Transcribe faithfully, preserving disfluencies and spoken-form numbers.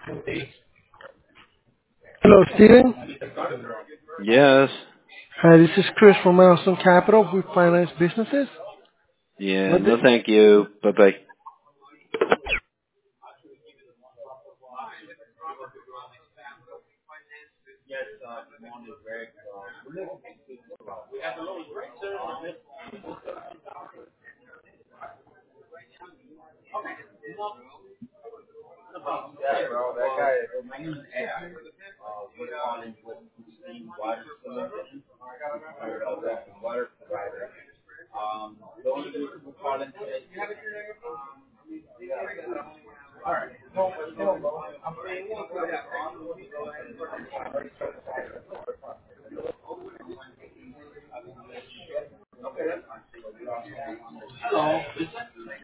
Hello, Steven. Yes. Hi, this is Chris from Milestone Capital. We finance businesses. Yeah, What the, no thank you. Bye bye.